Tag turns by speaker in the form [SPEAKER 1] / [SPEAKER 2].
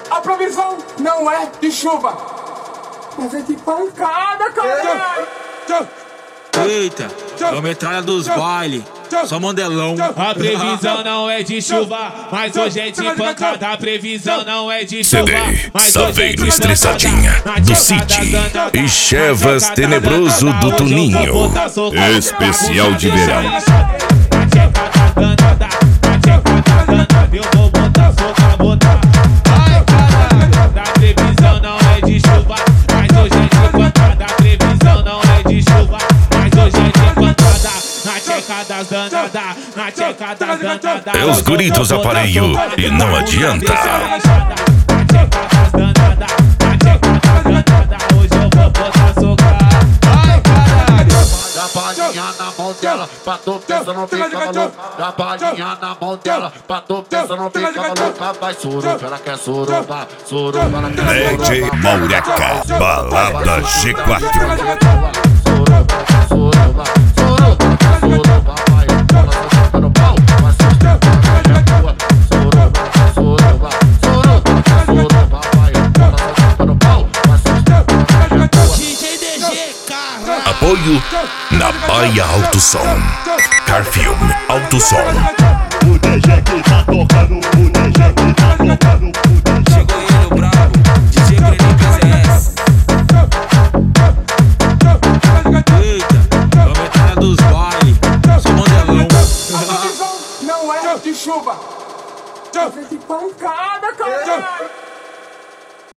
[SPEAKER 1] A previsão não é de chuva, mas é de pancada, caralho.
[SPEAKER 2] Eita, é o metralha dos bailes, só mandelão.
[SPEAKER 3] A previsão não é de chuva, mas hoje é de pancada. A previsão não é de chuva, mas hoje é de pancada.
[SPEAKER 4] Estressadinha do City e Chevas Tenebroso do Tuninho. Especial de verão.
[SPEAKER 3] Eu vou botar soca, botar. Ai, caralho. A previsão não é de chuva, mas hoje é de pancada. A previsão não é de chuva, mas hoje é de pancada. Na tcheca das danadas, na tcheca das danadas.
[SPEAKER 4] É os guritos aparelho e não adianta.
[SPEAKER 3] Na tcheca das danadas, na tcheca das danadas. Hoje eu vou botar soca. Ai, caralho.
[SPEAKER 5] Dá palhinha na mão dela, pra tu pensa não fica maluca. Dá palhinha na mão dela, pra tu pensa não fica maluca. Vai suruba, ela quer suruba, suruba, ela quer suruba.
[SPEAKER 4] DJ Maureca, balada G4.
[SPEAKER 5] Suruba, suruba, suruba, vai. Ela só no pau, vai suruba, suruba, suruba, suruba, vai. Ela só no pau, vai suruba.
[SPEAKER 3] DJ DG, cara.
[SPEAKER 4] Apoio na Baia Alto Som. Carfilm Alto Som.
[SPEAKER 6] O DJ que tá tocando, o DJ que tá tocando.
[SPEAKER 2] Chegou ele, o brabo, DJ Breninho PCS. Eita, é o metralha dos bailes, só mandelão.
[SPEAKER 1] A previsão não é de chuva,